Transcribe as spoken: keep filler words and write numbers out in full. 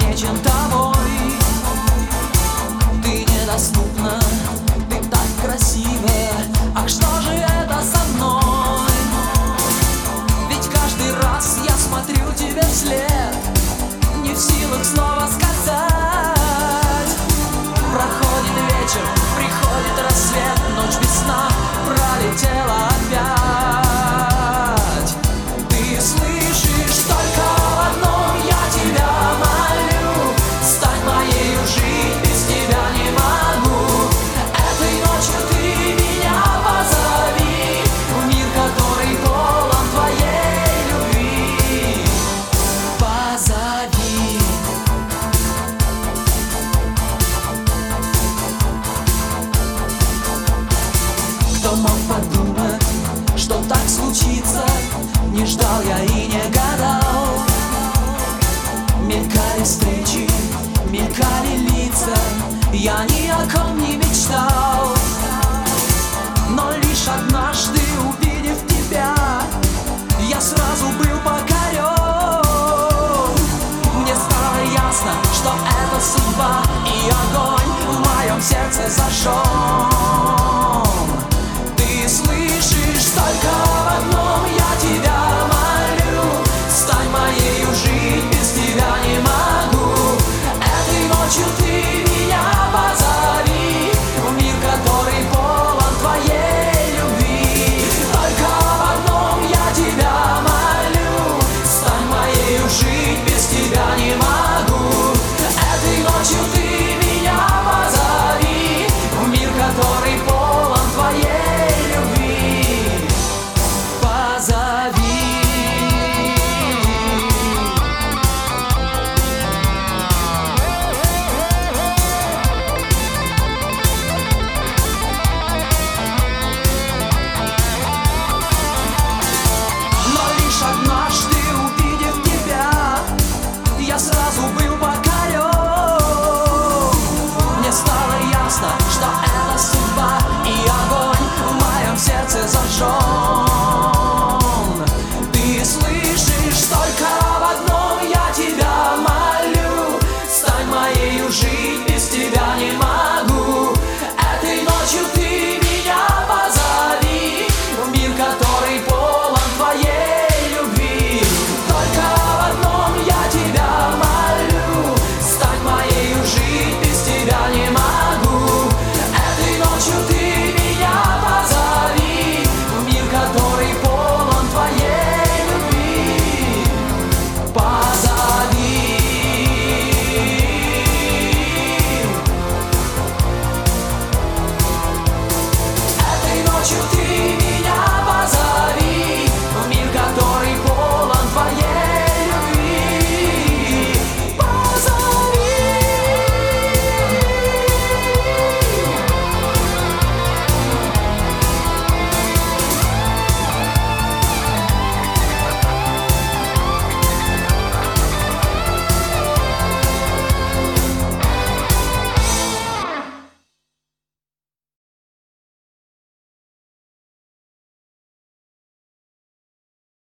замечен тобой. Ты недоступна, ты так красива. Ах, что же это со мной? Ведь каждый раз я смотрю тебе вслед, не в силах снова сказать. Проходит вечер, приходит рассвет, ночь без сна пролетела опять. Ты слышишь только в одном, я тебя молю: стань моею, жить без тебя не могу. Этой ночью ты меня позови в мир, который полон твоей любви. Позови. Кто мог подумать, что так случится? Не ждал я и не гадал. Мелькали встречи, мелькали лица, я ни о ком не мечтал. Но лишь однажды, увидев тебя, я сразу был покорен.